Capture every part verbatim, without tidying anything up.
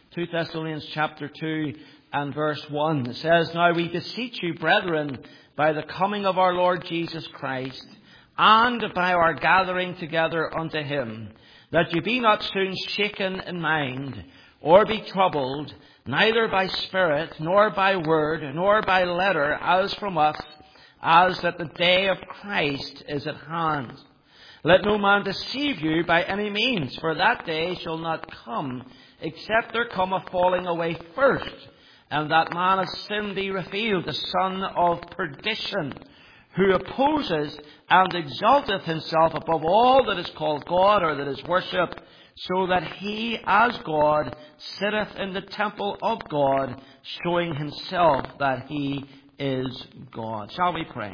Second Thessalonians chapter two and verse one. It says, "Now we beseech you, brethren, by the coming of our Lord Jesus Christ, and by our gathering together unto him, that ye be not soon shaken in mind, or be troubled, neither by spirit, nor by word, nor by letter, as from us, as that the day of Christ is at hand. Let no man deceive you by any means, for that day shall not come, except there come a falling away first, and that man of sin be revealed, the son of perdition, who opposes and exalteth himself above all that is called God or that is worshipped, so that he as God sitteth in the temple of God, showing himself that he is God." Shall we pray?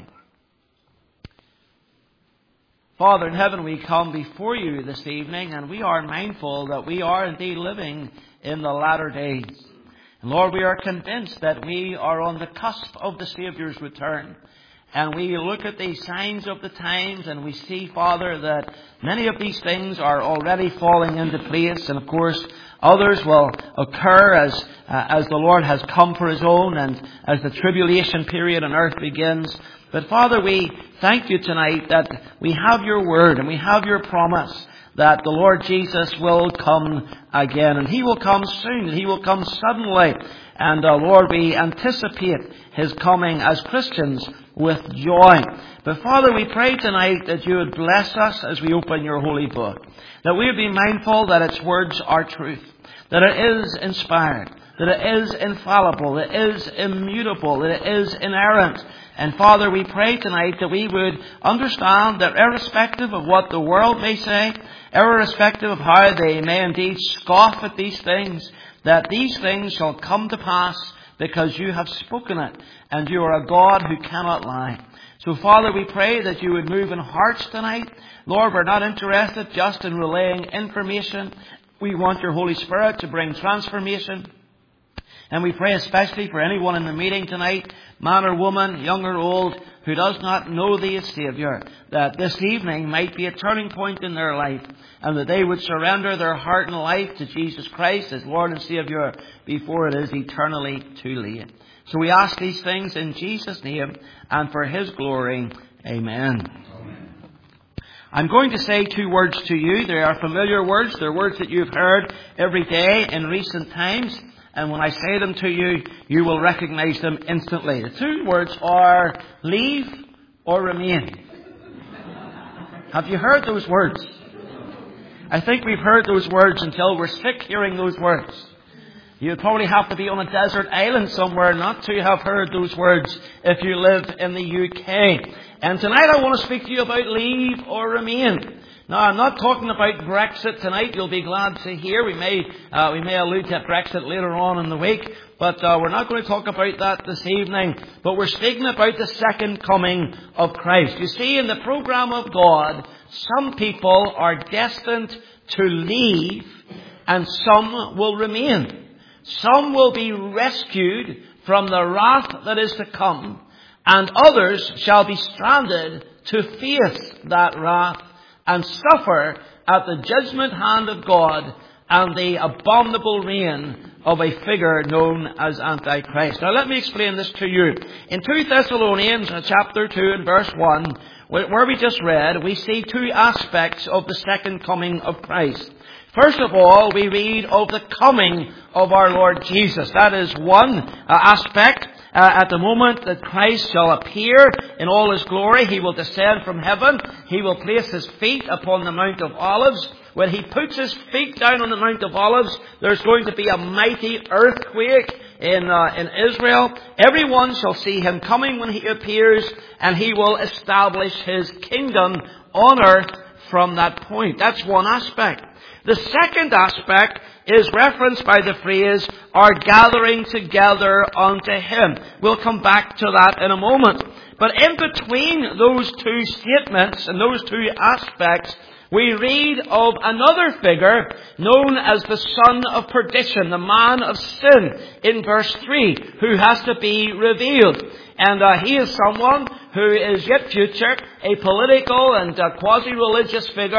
Father in heaven, we come before you this evening, and we are mindful that we are indeed living in the latter days. And Lord, we are convinced that we are on the cusp of the Saviour's return. And we look at the signs of the times, and we see, Father, that many of these things are already falling into place. And of course, others will occur as uh, as the Lord has come for his own, and as the tribulation period on earth begins. But Father, we thank you tonight that we have your word and we have your promise that the Lord Jesus will come again. And he will come soon, and he will come suddenly. And uh, Lord, we anticipate his coming as Christians with joy. But Father, we pray tonight that you would bless us as we open your holy book. That we would be mindful that its words are truth. That it is inspired. That it is infallible. That it is immutable. That it is inerrant. And Father, we pray tonight that we would understand that irrespective of what the world may say, irrespective of how they may indeed scoff at these things, that these things shall come to pass because you have spoken it, and you are a God who cannot lie. So Father, we pray that you would move in hearts tonight. Lord, we're not interested just in relaying information. We want your Holy Spirit to bring transformation. And we pray especially for anyone in the meeting tonight, man or woman, young or old, who does not know thee as Saviour, that this evening might be a turning point in their life, and that they would surrender their heart and life to Jesus Christ as Lord and Saviour before it is eternally too late. So we ask these things in Jesus' name and for his glory. Amen. Amen. I'm going to say two words to you. They are familiar words. They're words that you've heard every day in recent times. And when I say them to you, you will recognize them instantly. The two words are leave or remain. Have you heard those words? I think we've heard those words until we're sick hearing those words. You'd probably have to be on a desert island somewhere not to have heard those words if you live in the U K. And tonight I want to speak to you about leave or remain. Now, I'm not talking about Brexit tonight. You'll be glad to hear. We may uh, we may allude to Brexit later on in the week, but uh, we're not going to talk about that this evening. But we're speaking about the second coming of Christ. You see, in the program of God, some people are destined to leave, and some will remain. Some will be rescued from the wrath that is to come, and others shall be stranded to face that wrath and suffer at the judgment hand of God and the abominable reign of a figure known as Antichrist. Now let me explain this to you. In Second Thessalonians chapter two and verse one, where we just read, we see two aspects of the second coming of Christ. First of all, we read of the coming of our Lord Jesus. That is one uh, aspect. Uh, at the moment that Christ shall appear in all his glory, he will descend from heaven. He will place his feet upon the Mount of Olives. When he puts his feet down on the Mount of Olives, there's going to be a mighty earthquake in uh, in Israel. Everyone shall see him coming when he appears, and he will establish his kingdom on earth from that point. That's one aspect. The second aspect is referenced by the phrase, "are gathering together unto him." We'll come back to that in a moment. But in between those two statements and those two aspects, we read of another figure known as the son of perdition, the man of sin, in verse three, who has to be revealed. And uh, he is someone who is yet future, a political and uh, quasi-religious figure,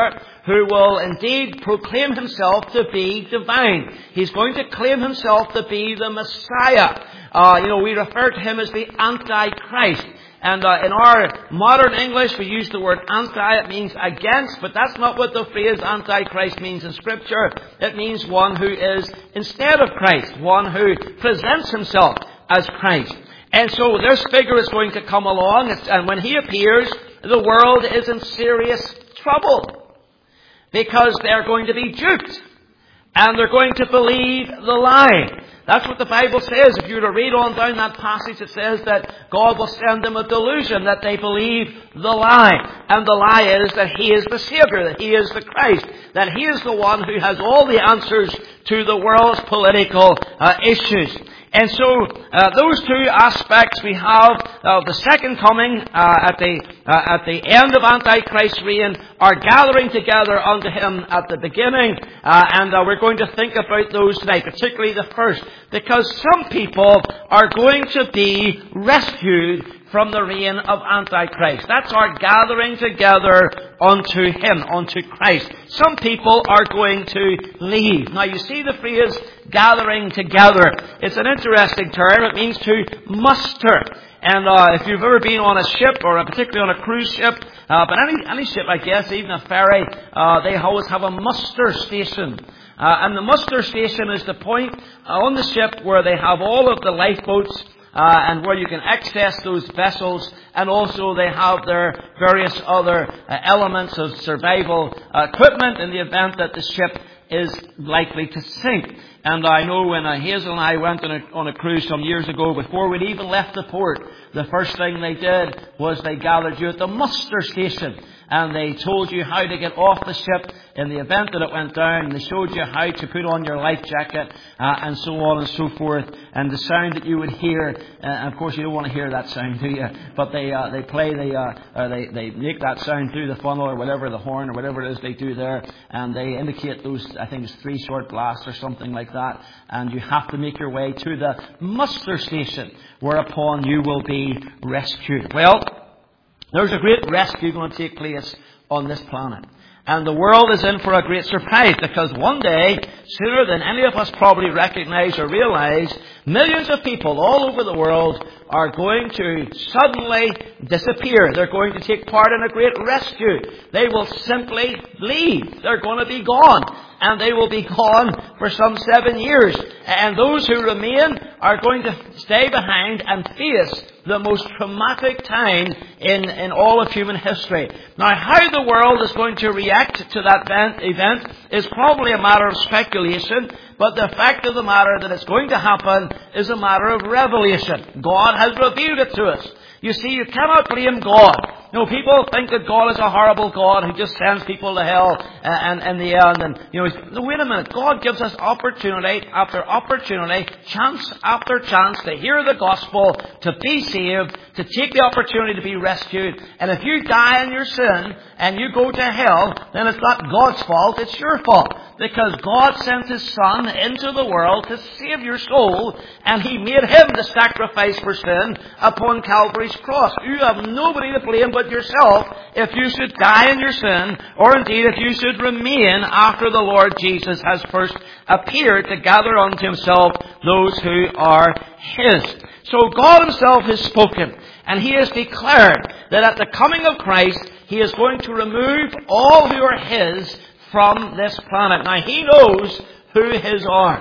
who will indeed proclaim himself to be divine. He's going to claim himself to be the Messiah. Uh, you know, we refer to him as the Antichrist. And uh, in our modern English, we use the word anti. It means against, but that's not what the phrase Antichrist means in Scripture. It means one who is instead of Christ, one who presents himself as Christ. And so this figure is going to come along, and when he appears, the world is in serious trouble, because they're going to be duped, and they're going to believe the lie. That's what the Bible says. If you were to read on down that passage, it says that God will send them a delusion, that they believe the lie. And the lie is that He is the Savior, that He is the Christ, that He is the one who has all the answers to the world's political uh, issues. And so, uh, those two aspects we have of the second coming uh, at the uh, at the end of Antichrist's reign are gathering together unto him at the beginning, uh, and uh, we're going to think about those tonight, particularly the first, because some people are going to be rescued from the reign of Antichrist. That's our gathering together unto him, unto Christ. Some people are going to leave. Now you see the phrase gathering together. It's an interesting term. It means to muster. And uh, if you've ever been on a ship, or particularly on a cruise ship, uh, but any any ship, I guess, even a ferry, uh, they always have a muster station. Uh, and the muster station is the point on the ship where they have all of the lifeboats, Uh, and where you can access those vessels, and also they have their various other uh, elements of survival uh, equipment in the event that the ship is likely to sink. And I know when uh, Hazel and I went on a, on a cruise some years ago, before we'd even left the port, the first thing they did was they gathered you at the muster station. And they told you how to get off the ship in the event that it went down. They showed you how to put on your life jacket, uh, and so on and so forth. And the sound that you would hear, uh, and of course you don't want to hear that sound, do you? But they uh, they play the uh, uh, they they make that sound through the funnel, or whatever, the horn, or whatever it is they do there, and they indicate those, I think it's three short blasts or something like that. And you have to make your way to the muster station, whereupon you will be rescued. Well, there's a great rescue going to take place on this planet. And the world is in for a great surprise, because one day, sooner than any of us probably recognize or realize, millions of people all over the world are going to suddenly disappear. They're going to take part in a great rescue. They will simply leave. They're going to be gone. And they will be gone for some seven years. And those who remain are going to stay behind and face the most traumatic time in, in all of human history. Now, how the world is going to react to that event, event is probably a matter of speculation, but the fact of the matter that it's going to happen is a matter of revelation. God has revealed it to us. You see, you cannot blame God. You know, people think that God is a horrible God who just sends people to hell and in the end. And, you know, wait a minute. God gives us opportunity after opportunity, chance after chance to hear the gospel, to be saved, to take the opportunity to be rescued. And if you die in your sin and you go to hell, then it's not God's fault, it's your fault. Because God sent His Son into the world to save your soul, and He made Him the sacrifice for sin upon Calvary's cross. You have nobody to blame but yourself if you should die in your sin, or indeed if you should remain after the Lord Jesus has first appeared to gather unto Himself those who are His. So God Himself has spoken, and He has declared that at the coming of Christ, He is going to remove all who are His from this planet. Now, He knows who His are.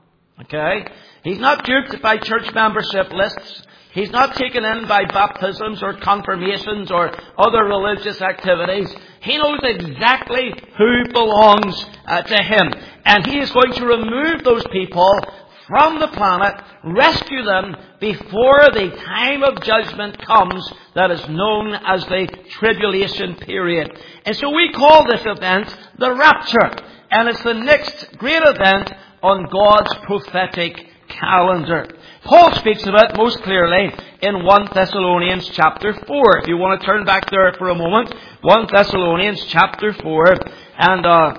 Okay? He's not duped by church membership lists. He's not taken in by baptisms or confirmations or other religious activities. He knows exactly who belongs uh, to Him. And He is going to remove those people from the planet, rescue them before the time of judgment comes that is known as the tribulation period. And so we call this event the rapture. And it's the next great event on God's prophetic calendar. Paul speaks of it most clearly in First Thessalonians chapter four. If you want to turn back there for a moment, First Thessalonians chapter four. And uh,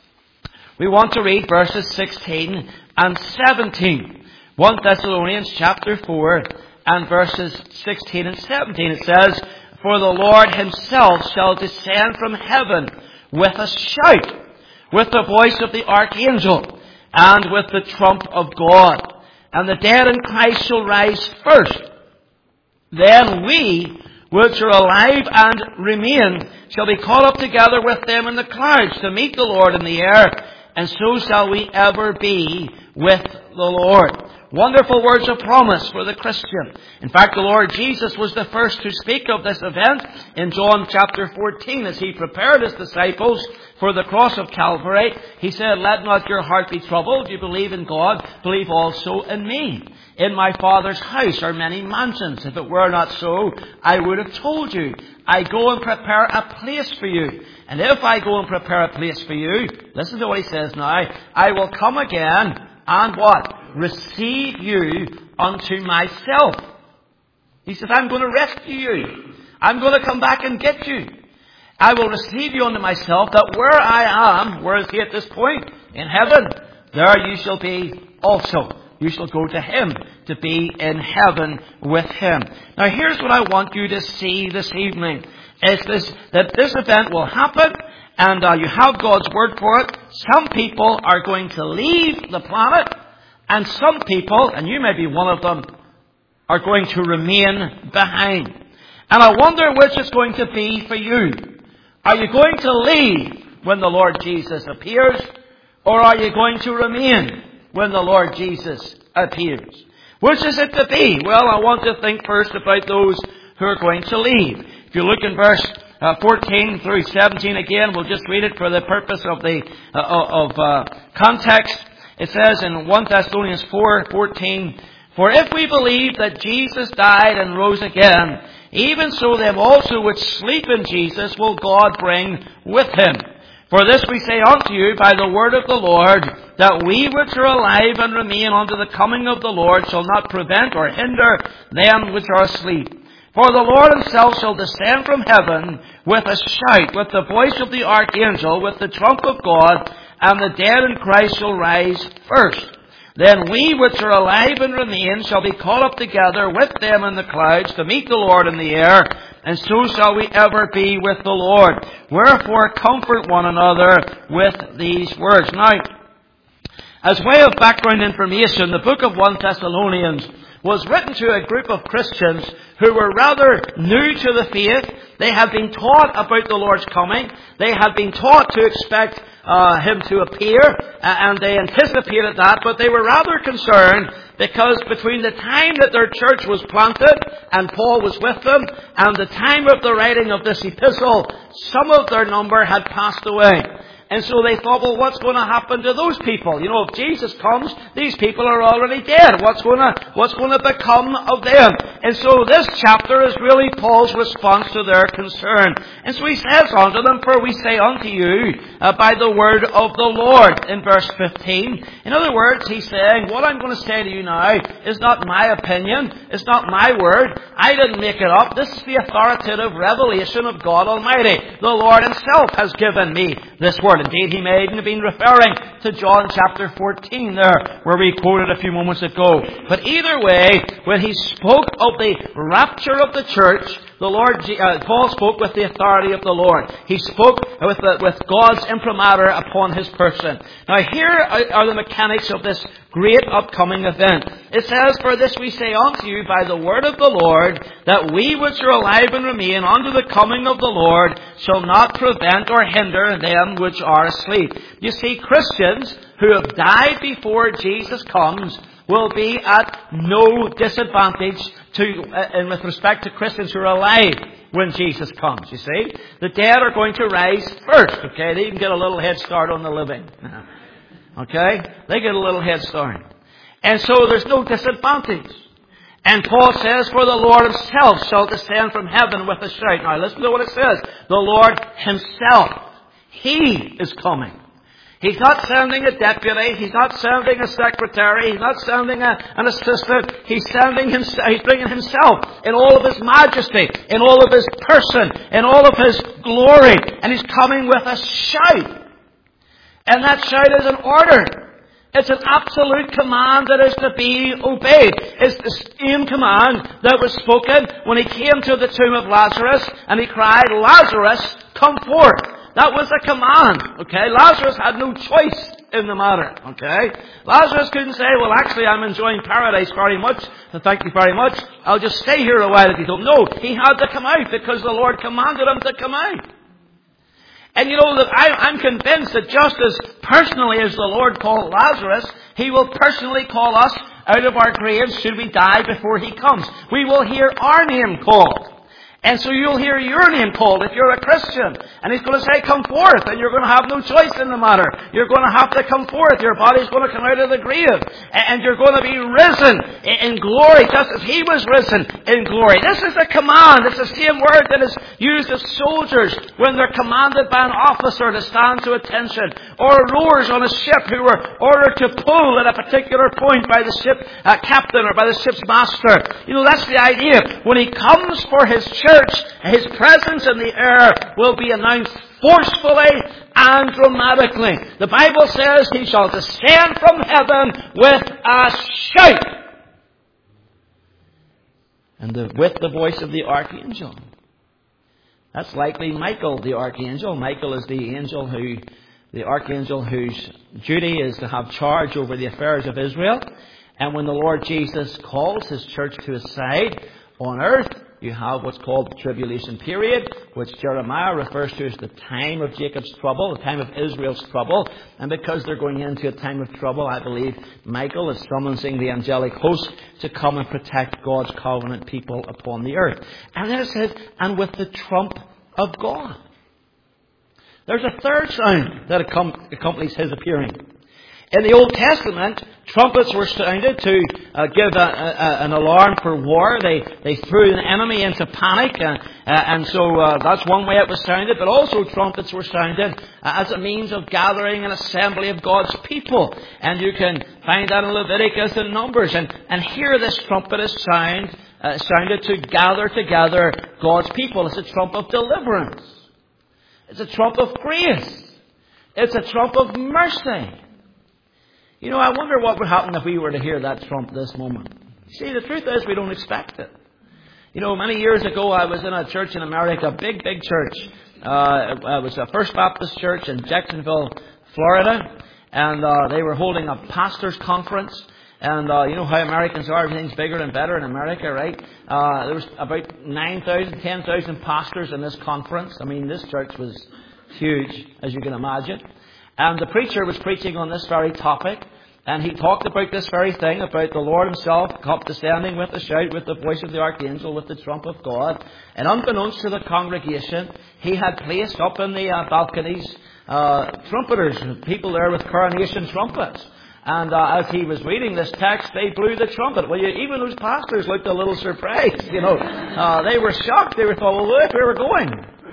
we want to read verses sixteen and seventeen. First Thessalonians chapter four and verses sixteen and seventeen. It says, "For the Lord Himself shall descend from heaven with a shout, with the voice of the archangel, and with the trump of God. And the dead in Christ shall rise first. Then we, which are alive and remain, shall be caught up together with them in the clouds to meet the Lord in the air, and so shall we ever be with the Lord. Wonderful words of promise for the Christian. In fact, the Lord Jesus was the first to speak of this event in John chapter fourteen as he prepared his disciples for the cross of Calvary. He said, "Let not your heart be troubled. You believe in God, believe also in me. In my Father's house are many mansions. If it were not so, I would have told you. I go and prepare a place for you. And if I go and prepare a place for you," listen to what he says now, "I will come again and" what? "Receive you unto myself." He says, I'm going to rescue you. I'm going to come back and get you. I will receive you unto myself, that where I am, where is he at this point? In heaven. There you shall be also. You shall go to him to be in heaven with him. Now here's what I want you to see this evening. Is this, that this event will happen, and uh, you have God's word for it. Some people are going to leave the planet, and some people, and you may be one of them, are going to remain behind. And I wonder which it's going to be for you. Are you going to leave when the Lord Jesus appears, or are you going to remain when the Lord Jesus appears? Which is it to be? Well, I want to think first about those who are going to leave. If you look in verse uh, fourteen through seventeen again, we'll just read it for the purpose of the uh, of uh, context. It says in First Thessalonians four fourteen, "For if we believe that Jesus died and rose again, even so them also which sleep in Jesus will God bring with him. For this we say unto you by the word of the Lord, that we which are alive and remain unto the coming of the Lord shall not prevent or hinder them which are asleep. For the Lord himself shall descend from heaven with a shout, with the voice of the archangel, with the trump of God, and the dead in Christ shall rise first. Then we which are alive and remain shall be caught up together with them in the clouds to meet the Lord in the air, and so shall we ever be with the Lord. Wherefore comfort one another with these words." Now, as way of background information, the book of First Thessalonians was written to a group of Christians who were rather new to the faith. They had been taught about the Lord's coming. They had been taught to expect uh, him to appear, uh, and they anticipated that, but they were rather concerned because between the time that their church was planted and Paul was with them and the time of the writing of this epistle, some of their number had passed away. And so they thought, well, what's going to happen to those people? You know, if Jesus comes, these people are already dead. What's going to, what's going to become of them? And so this chapter is really Paul's response to their concern. And so he says unto them, "For we say unto you uh, by the word of the Lord," in verse fifteen. In other words, he's saying, what I'm going to say to you now is not my opinion. It's not my word. I didn't make it up. This is the authoritative revelation of God Almighty. The Lord himself has given me this word. Indeed, he may even have been referring to John chapter fourteen there, where we quoted a few moments ago. But either way, when he spoke of the rapture of the church, the Lord, uh, Paul spoke with the authority of the Lord. He spoke with the, with God's imprimatur upon his person. Now here are the mechanics of this great upcoming event. It says, "For this we say unto you by the word of the Lord, that we which are alive and remain unto the coming of the Lord shall not prevent or hinder them which are asleep." You see, Christians who have died before Jesus comes will be at no disadvantage to, uh, with respect to Christians who are alive when Jesus comes, you see. The dead are going to rise first, okay? They even get a little head start on the living. Okay? They get a little head start. And so there's no disadvantage. And Paul says, "For the Lord himself shall descend from heaven with a shout." Now listen to what it says. The Lord himself. He is coming. He's not sending a deputy. He's not sending a secretary. He's not sending a, an assistant. He's sending himself. He's bringing himself in all of his majesty, in all of his person, in all of his glory. And he's coming with a shout. And that shout is an order. It's an absolute command that is to be obeyed. It's the same command that was spoken when he came to the tomb of Lazarus and he cried, "Lazarus, come forth." That was a command. Okay? Lazarus had no choice in the matter. Okay? Lazarus couldn't say, well, actually, I'm enjoying paradise very much. So thank you very much. I'll just stay here a while if you don't. No, he had to come out because the Lord commanded him to come out. And you know that I, I'm convinced that just as personally as the Lord called Lazarus, He will personally call us out of our graves should we die before He comes. We will hear our name called. And so you'll hear your name called if you're a Christian. And He's going to say, come forth. And you're going to have no choice in the matter. You're going to have to come forth. Your body's going to come out of the grave. And you're going to be risen in glory, just as He was risen in glory. This is a command. It's the same word that is used as soldiers when they're commanded by an officer to stand to attention. Or rowers on a ship who were ordered to pull at a particular point by the ship uh, captain or by the ship's master. You know, that's the idea. When He comes for His church, Church, His presence in the air will be announced forcefully and dramatically. The Bible says He shall descend from heaven with a shout. And the, with the voice of the archangel. That's likely Michael, the archangel. Michael is the angel who, the archangel whose duty is to have charge over the affairs of Israel. And when the Lord Jesus calls His church to His side on earth, you have what's called the tribulation period, which Jeremiah refers to as the time of Jacob's trouble, the time of Israel's trouble. And because they're going into a time of trouble, I believe Michael is summoning the angelic host to come and protect God's covenant people upon the earth. And then it says, and with the trump of God. There's a third sound that accompanies His appearing. In the Old Testament, trumpets were sounded to uh, give a, a, an alarm for war. They they threw an enemy into panic, uh, uh, and so uh, that's one way it was sounded. But also trumpets were sounded uh, as a means of gathering an assembly of God's people. And you can find that in Leviticus and Numbers. And, and here this trumpet is sound, uh, sounded to gather together God's people. It's a trump of deliverance. It's a trump of grace. It's a trump of mercy. You know, I wonder what would happen if we were to hear that trump this moment. You see, the truth is we don't expect it. You know, many years ago I was in a church in America, a big, big church. Uh, it was a First Baptist church in Jacksonville, Florida. And uh, they were holding a pastor's conference. And uh, you know how Americans are, everything's bigger and better in America, right? Uh, there was about nine thousand, ten thousand pastors in this conference. I mean, this church was huge, as you can imagine. And the preacher was preaching on this very topic. And he talked about this very thing, about the Lord Himself descending with a shout, with the voice of the archangel, with the trump of God. And unbeknownst to the congregation, he had placed up in the uh, balconies uh, trumpeters, people there with coronation trumpets. And uh, as he was reading this text, they blew the trumpet. Well, you, even those pastors looked a little surprised, you know. Uh, they were shocked. They were thought, well, look where we're going.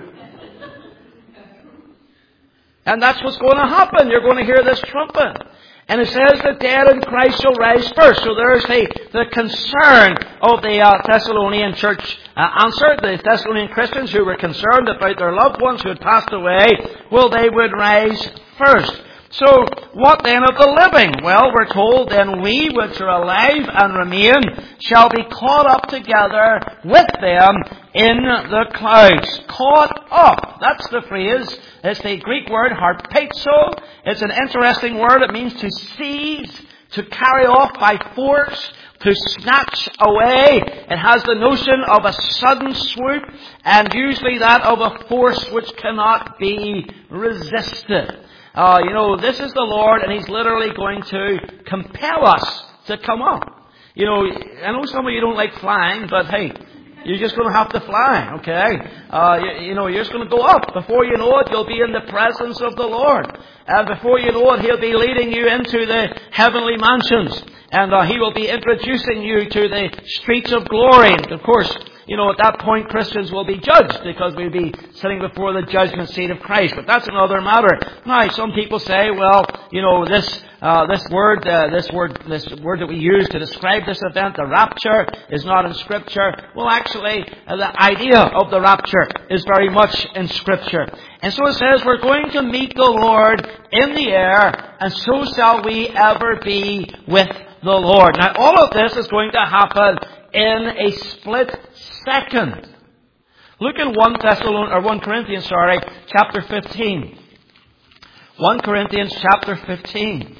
And that's what's going to happen. You're going to hear this trumpet. And it says the dead in Christ shall rise first. So there's the, the concern of the uh, Thessalonian church uh, answer. The Thessalonian Christians who were concerned about their loved ones who had passed away, well, they would rise first. So, what then of the living? Well, we're told, then we which are alive and remain shall be caught up together with them in the clouds. Caught up. That's the phrase. It's the Greek word harpazo. It's an interesting word. It means to seize, to carry off by force, to snatch away. It has the notion of a sudden swoop, and usually that of a force which cannot be resisted. Uh, you know, this is the Lord, and He's literally going to compel us to come up. You know, I know some of you don't like flying, but hey, you're just going to have to fly, okay? Uh, you, you know, you're just going to go up. Before you know it, you'll be in the presence of the Lord. And before you know it, He'll be leading you into the heavenly mansions. And uh, He will be introducing you to the streets of glory. And of course, you know, at that point, Christians will be judged because we'll be sitting before the judgment seat of Christ. But that's another matter. Now, some people say, well, you know, this uh, this word, uh, this word, this word that we use to describe this event, the rapture, is not in Scripture. Well, actually, uh, the idea of the rapture is very much in Scripture. And so it says, we're going to meet the Lord in the air, and so shall we ever be with the Lord. Now, all of this is going to happen in a split second. Look in one Thessalonians, or one Corinthians, sorry, chapter fifteen. One Corinthians chapter fifteen.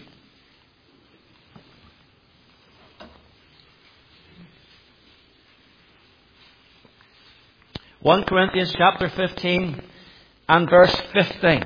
One Corinthians chapter fifteen and verse fifteen.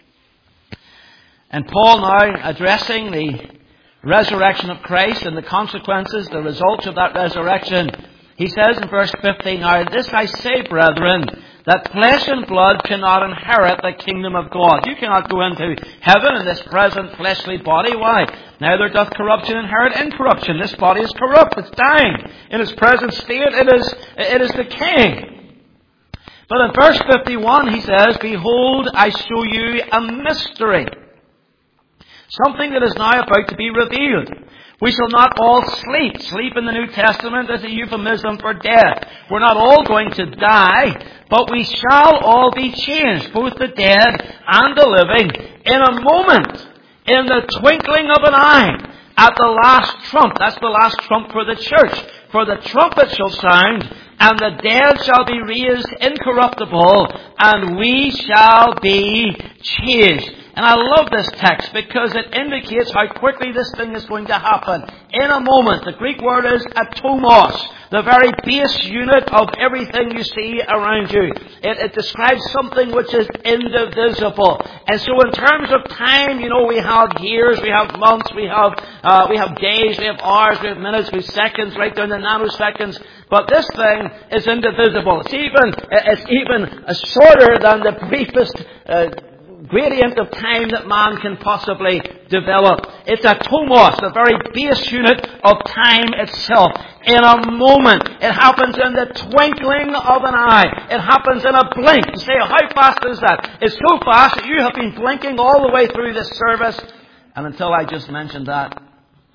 And Paul now addressing the resurrection of Christ and the consequences, the results of that resurrection. He says in verse fifteen, "Now this I say, brethren, that flesh and blood cannot inherit the kingdom of God." You cannot go into heaven in this present fleshly body. Why? Neither doth corruption inherit incorruption. This body is corrupt. It's dying. In its present state, it is, it is decaying. But in verse fifty-one, he says, "Behold, I show you a mystery. Something that is now about to be revealed. We shall not all sleep." Sleep in the New Testament is a euphemism for death. We're not all going to die, but we shall all be changed, both the dead and the living, in a moment, in the twinkling of an eye, at the last trump. That's the last trump for the church. "For the trumpet shall sound, and the dead shall be raised incorruptible, and we shall be changed." And I love this text because it indicates how quickly this thing is going to happen. In a moment. The Greek word is atomos, the very base unit of everything you see around you. It, it describes something which is indivisible. And so in terms of time, you know, we have years, we have months, we have uh, we have days, we have hours, we have minutes, we have seconds, right down to nanoseconds. But this thing is indivisible. It's even it's even shorter than the briefest Uh, gradient of time that man can possibly develop. It's atomos, the very base unit of time itself. In a moment. It happens in the twinkling of an eye. It happens in a blink. You say, how fast is that? It's so fast that you have been blinking all the way through this service. And until I just mentioned that,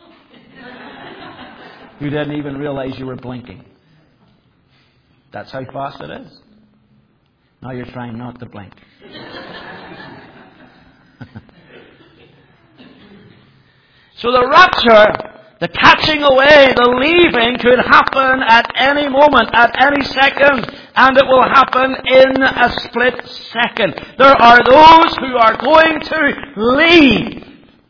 you didn't even realize you were blinking. That's how fast it is. Now you're trying not to blink. So the rapture, the catching away, the leaving could happen at any moment, at any second, and it will happen in a split second. There are those who are going to leave.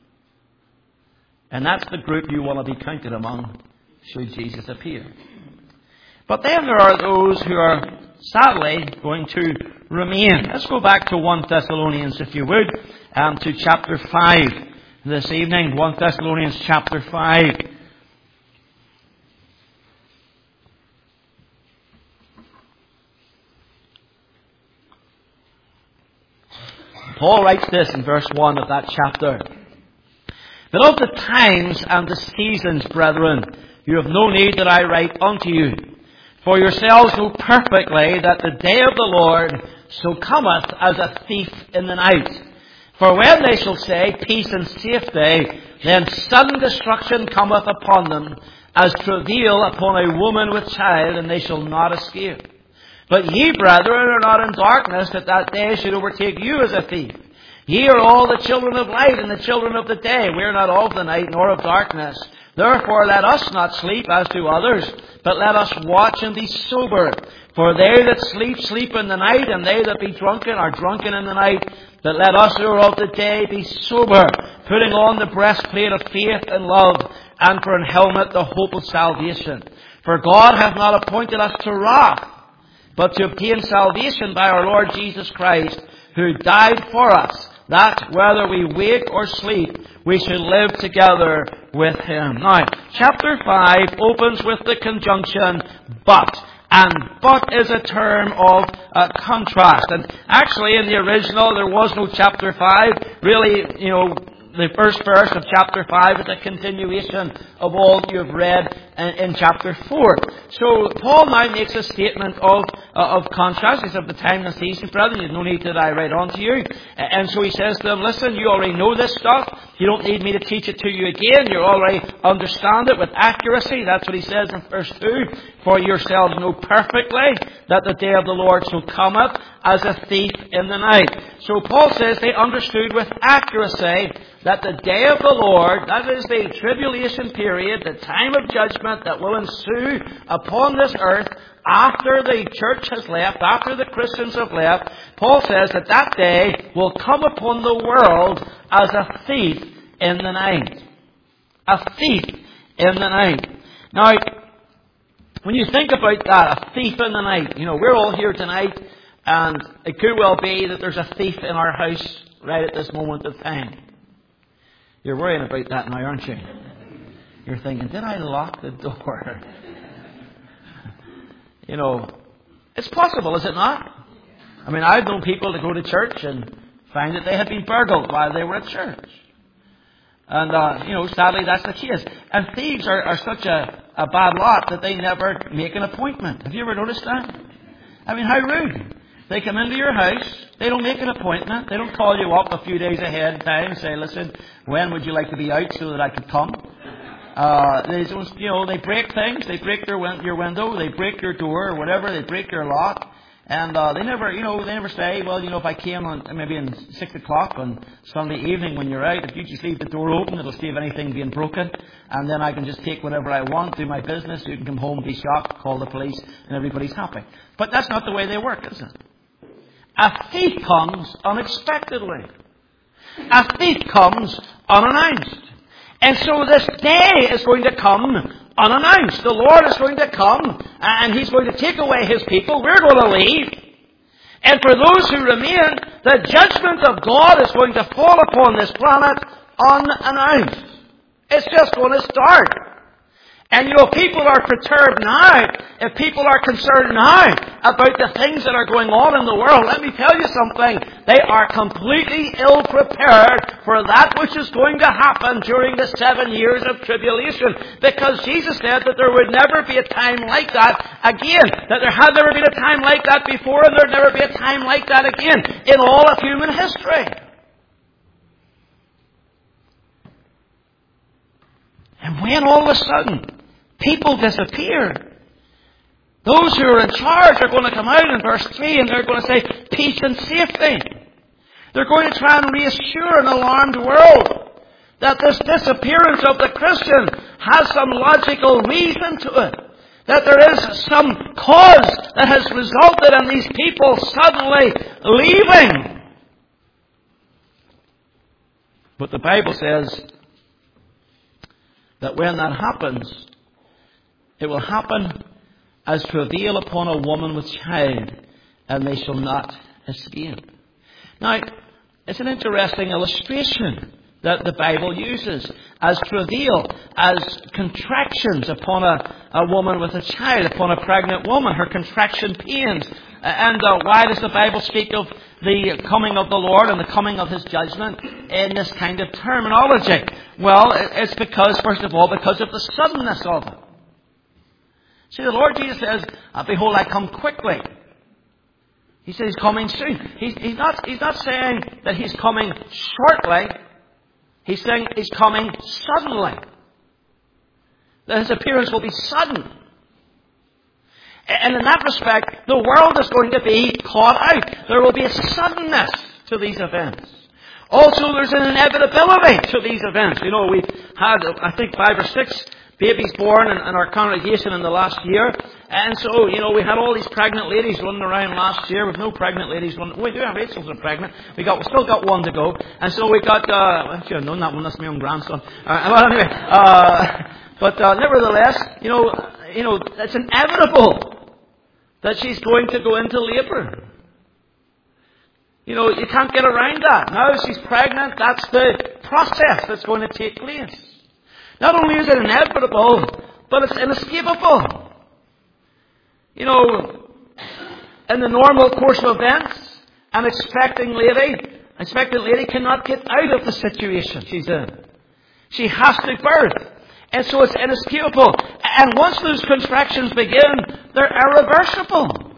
And that's the group you want to be counted among should Jesus appear. But then there are those who are sadly going to remain. Let's go back to First Thessalonians, if you would, um, to chapter five this evening. First Thessalonians chapter five. Paul writes this in verse one of that chapter. "But of the times and the seasons, brethren, you have no need that I write unto you. For yourselves know perfectly that the day of the Lord so cometh as a thief in the night. For when they shall say, peace and safety, then sudden destruction cometh upon them, as travail upon a woman with child, and they shall not escape. But ye, brethren, are not in darkness, that that day should overtake you as a thief. Ye are all the children of light and the children of the day. We are not of the night nor of darkness. Therefore let us not sleep as do others, but let us watch and be sober. For they that sleep, sleep in the night, and they that be drunken are drunken in the night. But let us who are of the day be sober, putting on the breastplate of faith and love, and for an helmet the hope of salvation. For God hath not appointed us to wrath, but to obtain salvation by our Lord Jesus Christ, who died for us, that whether we wake or sleep, we should live together with Him." Now, chapter five opens with the conjunction but. And but is a term of uh, contrast. And actually in the original there was no chapter five. Really, you know, the first verse of chapter five is a continuation of all you've read in, in chapter four. So Paul now makes a statement of uh, of contrast. He says, "Of the time and season, brethren, you have no need that I write on to you." And so he says to them, listen, you already know this stuff. You don't need me to teach it to you again. You already understand it with accuracy. That's what he says in verse two. "For yourselves know perfectly that the day of the Lord shall cometh as a thief in the night." So Paul says they understood with accuracy that the day of the Lord, that is the tribulation period, the time of judgment that will ensue upon this earth after the church has left, after the Christians have left, Paul says that that day will come upon the world as a thief in the night. A thief in the night. Now, when you think about that, a thief in the night, you know, we're all here tonight, and it could well be that there's a thief in our house right at this moment of time. You're worrying about that now, aren't you? You're thinking, did I lock the door? You know, it's possible, is it not? I mean, I've known people to go to church and find that they had been burgled while they were at church. And, uh, you know, sadly that's the case. And thieves are, are such a, a bad lot that they never make an appointment. Have you ever noticed that? I mean, how rude. They come into your house, they don't make an appointment, they don't call you up a few days ahead of time and say, listen, when would you like to be out so that I could come? Uh, they just, you know, they break things. They break their win- your window. They break your door or whatever. They break your lock. And uh, they never, you know, they never say, well, you know, if I came on maybe in six o'clock on Sunday evening when you're out, if you just leave the door open, it'll save anything being broken. And then I can just take whatever I want, do my business. You can come home, be shocked, call the police, and everybody's happy. But that's not the way they work, is it? A thief comes unexpectedly. A thief comes unannounced. And so this day is going to come unannounced. The Lord is going to come and He's going to take away His people. We're going to leave. And for those who remain, the judgment of God is going to fall upon this planet unannounced. It's just going to start. And you know, people are perturbed now. If people are concerned now about the things that are going on in the world, let me tell you something. They are completely ill-prepared for that which is going to happen during the seven years of tribulation. Because Jesus said that there would never be a time like that again. That there had never been a time like that before, and there would never be a time like that again in all of human history. And when all of a sudden people disappear, those who are in charge are going to come out in verse three and they're going to say, peace and safety. They're going to try and reassure an alarmed world that this disappearance of the Christian has some logical reason to it. That there is some cause that has resulted in these people suddenly leaving. But the Bible says that when that happens, it will happen as travail upon a woman with child, and they shall not escape. Now, it's an interesting illustration that the Bible uses as travail, as contractions upon a, a woman with a child, upon a pregnant woman, her contraction pains. And uh, why does the Bible speak of the coming of the Lord and the coming of His judgment in this kind of terminology? Well, it's because, first of all, because of the suddenness of it. See, the Lord Jesus says, behold, I come quickly. He says He's coming soon. He's, he's, not, he's not saying that He's coming shortly. He's saying He's coming suddenly. That His appearance will be sudden. And in that respect, the world is going to be caught out. There will be a suddenness to these events. Also, there's an inevitability to these events. You know, we've had, I think, five or six babies born in, in our congregation in the last year. And so, you know, we had all these pregnant ladies running around last year with no pregnant ladies running. We do have Rachel's are pregnant. We got, we still got one to go. And so we got, uh, I should have known that one. That's my own grandson. Uh, well, anyway, uh, but, uh, nevertheless, you know, you know, it's inevitable that she's going to go into labour. You know, you can't get around that. Now she's pregnant, that's the process that's going to take place. Not only is it inevitable, but it's inescapable. You know, in the normal course of events, an expecting lady, an expectant lady cannot get out of the situation she's in. She has to birth. And so it's inescapable. And once those contractions begin, they're irreversible.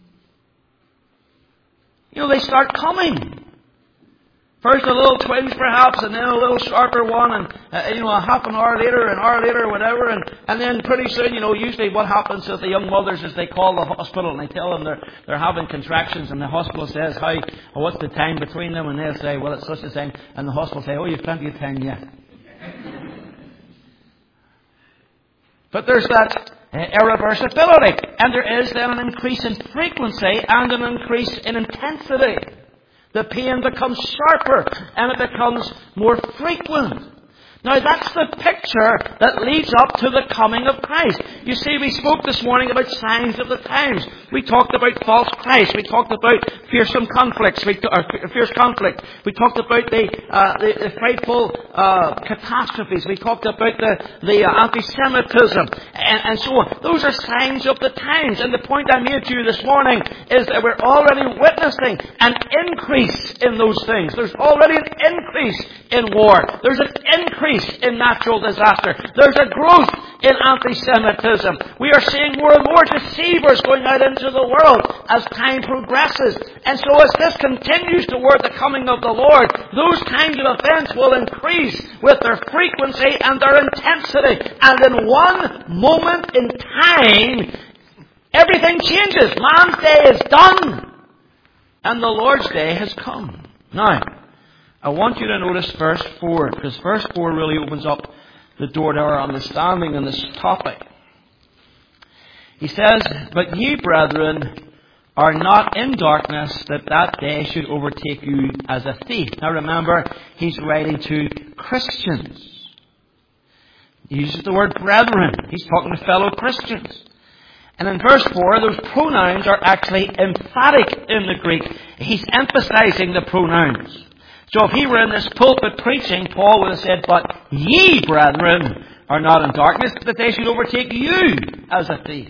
You know, they start coming. First a little twinge perhaps, and then a little sharper one, and uh, you know, a half an hour later, an hour later, or whatever, and, and then pretty soon, you know, usually what happens to the young mothers is they call the hospital and they tell them they're they're having contractions, and the hospital says, "How? Well, what's the time between them?" And they'll say, "Well, it's such a time," and the hospital say, "Oh, you've plenty of time yet." But there's that uh, irreversibility. And there is then an increase in frequency and an increase in intensity. The pain becomes sharper and it becomes more frequent. Now that's the picture that leads up to the coming of Christ. You see, we spoke this morning about signs of the times. We talked about false Christ. We talked about fearsome conflicts, we, or fierce conflict. We talked about the, uh, the, the frightful uh, catastrophes. We talked about the, the uh, anti-Semitism and, and so on. Those are signs of the times. And the point I made to you this morning is that we're already witnessing an increase in those things. There's already an increase in war. There's an increase in natural disaster. There's a growth in anti-Semitism. We are seeing more and more deceivers going out into the world as time progresses. And so as this continues toward the coming of the Lord, those kinds of events will increase with their frequency and their intensity. And in one moment in time, everything changes. Man's day is done. And the Lord's day has come. Now, I want you to notice verse four, because verse four really opens up the door to our understanding on this topic. He says, "But ye, brethren, are not in darkness, that that day should overtake you as a thief." Now remember, he's writing to Christians. He uses the word brethren. He's talking to fellow Christians. And in verse four, those pronouns are actually emphatic in the Greek. He's emphasizing the pronouns. So if he were in this pulpit preaching, Paul would have said, "But ye, brethren, are not in darkness, that they should overtake you as a thief."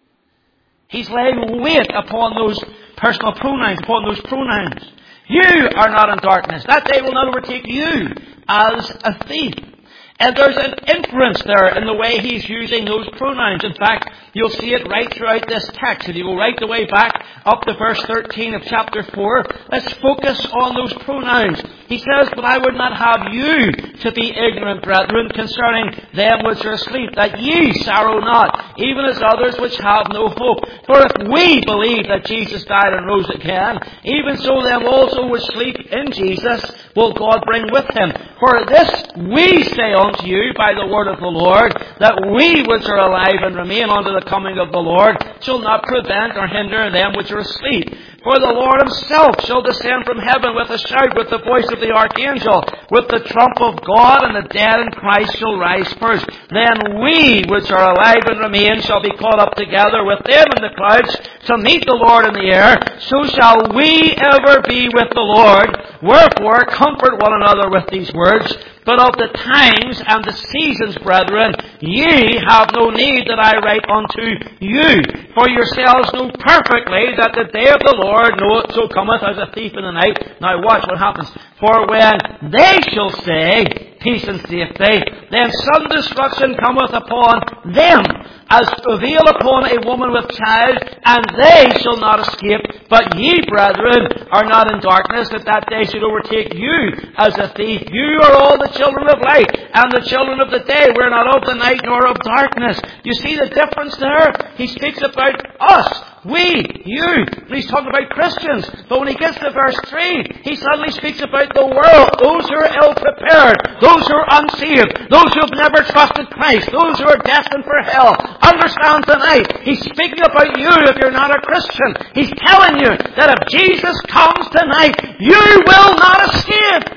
He's laying weight upon those personal pronouns, upon those pronouns. You are not in darkness, that day will not overtake you as a thief. And there's an inference there in the way he's using those pronouns. In fact, you'll see it right throughout this text. If you go right the way back up to verse thirteen of chapter four, let's focus on those pronouns. He says, "But I would not have you to be ignorant, brethren, concerning them which are asleep, that ye sorrow not, even as others which have no hope. For if we believe that Jesus died and rose again, even so them also which sleep in Jesus will God bring with him. For this we say unto you by the word of the Lord, that we which are alive and remain unto the coming of the Lord shall not prevent or hinder them which are asleep. For the Lord himself shall descend from heaven with a shout, with the voice of the archangel, with the trump of God, and the dead in Christ shall rise first. Then we which are alive and remain shall be caught up together with them in the clouds to meet the Lord in the air. So shall we ever be with the Lord. Wherefore comfort one another with these words. But of the times and the seasons, brethren, ye have no need that I write unto you. For yourselves know perfectly that the day of the Lord so cometh as a thief in the night. Now watch what happens. For when they shall say, peace and safety, then sudden destruction cometh upon them, as travail upon a woman with child, and they shall not escape. But ye, brethren, are not in darkness, that that day should overtake you as a thief. You are all the children of light, and the children of the day. We're not of the night nor of darkness. You see the difference there? He speaks about us. We, you. He's talking about Christians. But when he gets to verse three, he suddenly speaks about the world. Those who are ill-prepared. Those who are unsaved. Those who have never trusted Christ. Those who are destined for hell. Understand tonight, he's speaking about you if you're not a Christian. He's telling you that if Jesus comes tonight, you will not escape.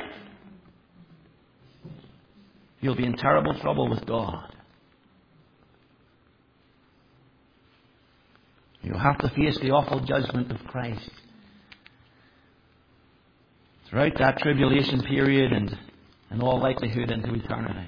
You'll be in terrible trouble with God. You'll have to face the awful judgment of Christ. Throughout that tribulation period and in all likelihood into eternity.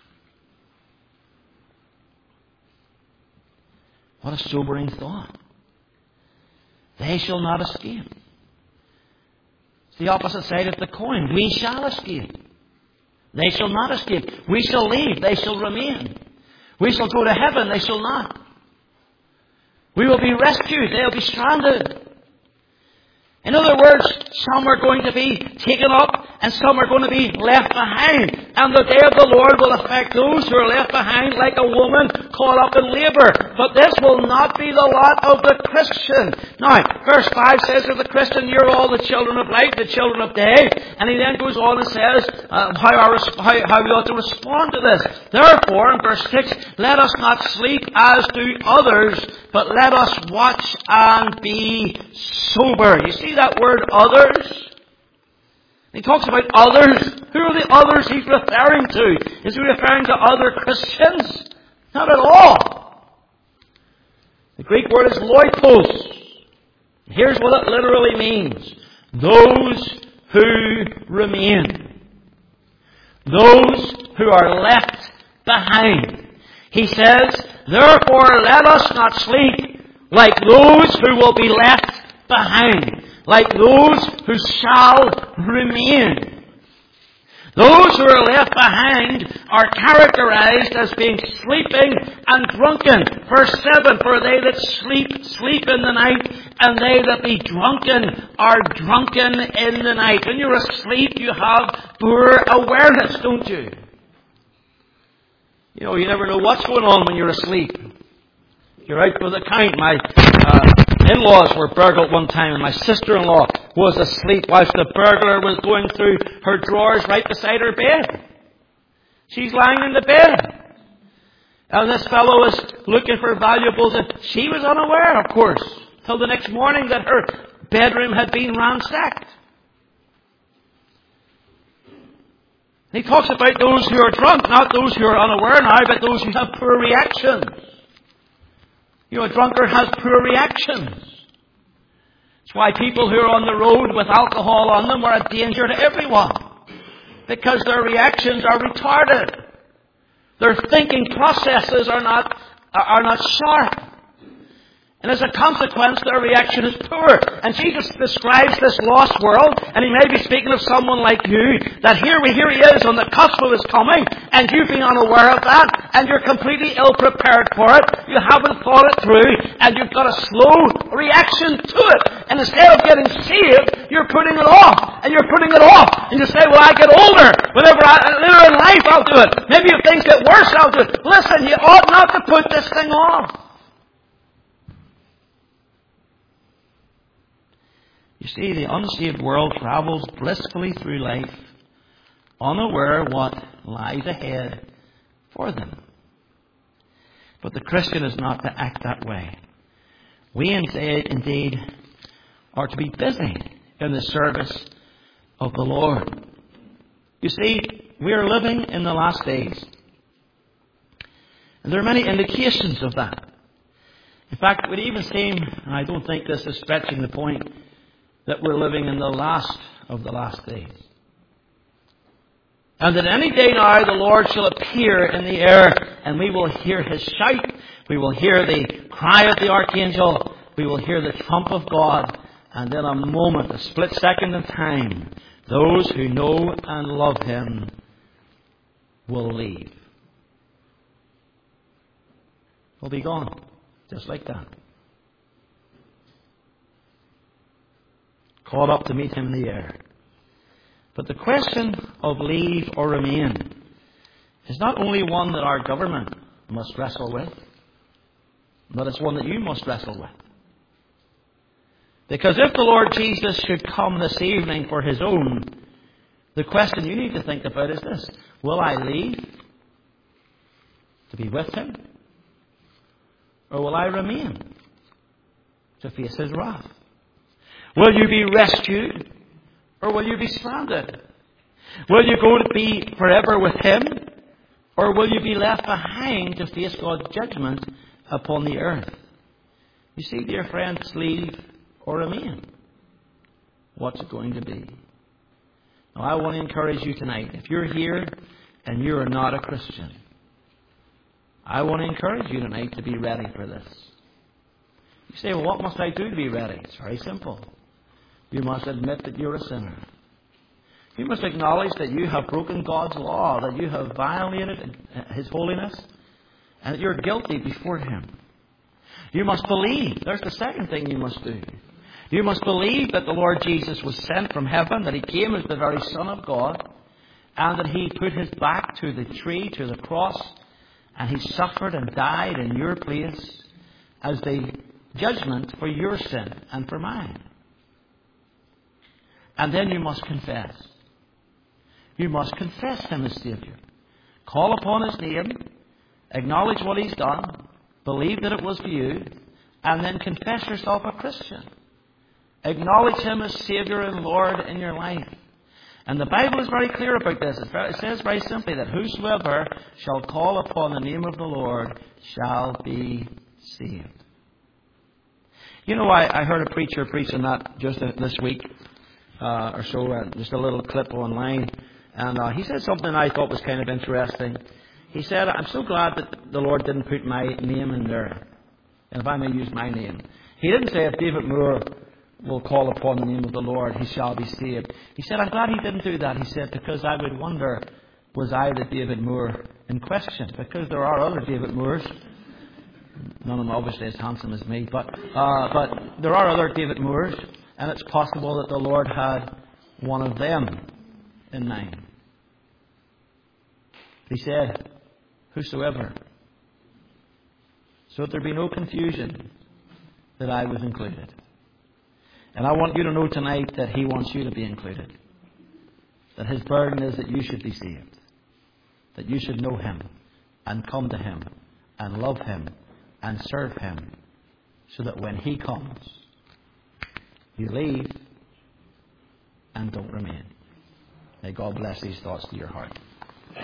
What a sobering thought. They shall not escape. It's the opposite side of the coin. We shall escape. They shall not escape. We shall leave. They shall remain. We shall go to heaven. They shall not. We will be rescued. They'll be stranded. In other words, some are going to be taken up and some are going to be left behind. And the day of the Lord will affect those who are left behind like a woman caught up in labour. But this will not be the lot of the Christian. Now, verse five says of the Christian, you're all the children of light, the children of day. And he then goes on and says uh, how, our, how, how we ought to respond to this. Therefore, in verse six, let us not sleep as do others, but let us watch and be sober. You see that word others? He talks about others. Who are the others he's referring to? Is he referring to other Christians? Not at all. The Greek word is loitos. Here's what it literally means. Those who remain. Those who are left behind. He says, therefore let us not sleep like those who will be left behind. Like those who shall remain. Those who are left behind are characterized as being sleeping and drunken. Verse seven, for they that sleep, sleep in the night, and they that be drunken are drunken in the night. When you're asleep, you have poor awareness, don't you? You know, you never know what's going on when you're asleep. You're out with a count. My uh, in-laws were burgled one time, and my sister-in-law was asleep whilst the burglar was going through her drawers right beside her bed. She's lying in the bed. And this fellow was looking for valuables, and she was unaware, of course, till the next morning that her bedroom had been ransacked. He talks about those who are drunk, not those who are unaware now, but those who have poor reactions. You know, a drunkard has poor reactions. That's why people who are on the road with alcohol on them are a danger to everyone. Because their reactions are retarded. Their thinking processes are not, are not sharp. And as a consequence, their reaction is poor. And Jesus describes this lost world, and he may be speaking of someone like you, that here, we, here he is on the cusp of his coming, and you've been unaware of that, and you're completely ill-prepared for it. You haven't thought it through, and you've got a slow reaction to it. And instead of getting saved, you're putting it off, and you're putting it off. And you say, well, I get older. Whenever I, later in life, I'll do it. Maybe if things get worse, I'll do it. Listen, you ought not to put this thing off. You see, the unsaved world travels blissfully through life, unaware what lies ahead for them. But the Christian is not to act that way. We indeed are to be busy in the service of the Lord. You see, we are living in the last days. And there are many indications of that. In fact, it would even seem, and I don't think this is stretching the point, that we're living in the last of the last days. And that any day now the Lord shall appear in the air, and we will hear his shout, we will hear the cry of the archangel, we will hear the trump of God, and in a moment, a split second of time, those who know and love him will leave. Will be gone, just like that. Caught up to meet him in the air. But the question of leave or remain is not only one that our government must wrestle with, but it's one that you must wrestle with. Because if the Lord Jesus should come this evening for his own, the question you need to think about is this: will I leave to be with him? Or will I remain to face his wrath? Will you be rescued, or will you be stranded? Will you go to be forever with him, or will you be left behind to face God's judgment upon the earth? You see, dear friends, leave or remain. What's it going to be? Now, I want to encourage you tonight. If you're here and you are not a Christian, I want to encourage you tonight to be ready for this. You say, well, what must I do to be ready? It's very simple. You must admit that you're a sinner. You must acknowledge that you have broken God's law, that you have violated his holiness, and that you're guilty before him. You must believe. There's the second thing you must do. You must believe that the Lord Jesus was sent from heaven, that He came as the very Son of God, and that He put His back to the tree, to the cross, and He suffered and died in your place as the judgment for your sin and for mine. And then you must confess. You must confess Him as Saviour. Call upon His name, acknowledge what He's done, believe that it was for you, and then confess yourself a Christian. Acknowledge Him as Saviour and Lord in your life. And the Bible is very clear about this. It says very simply that whosoever shall call upon the name of the Lord shall be saved. You know, I, I heard a preacher preaching that just this week uh, or so, uh, just a little clip online. And uh, he said something I thought was kind of interesting. He said, I'm so glad that the Lord didn't put my name in there. And if I may use my name. He didn't say if David Moore will call upon the name of the Lord, he shall be saved. He said, I'm glad he didn't do that. He said, because I would wonder, was I the David Moore in question? Because there are other David Moores. None of them obviously as handsome as me. But, uh, but there are other David Moores. And it's possible that the Lord had one of them in mind. He said, whosoever. So that there be no confusion that I was included. And I want you to know tonight that He wants you to be included. That His burden is that you should be saved. That you should know Him and come to Him and love Him and serve Him. So that when He comes, you leave and don't remain. May God bless these thoughts to your heart.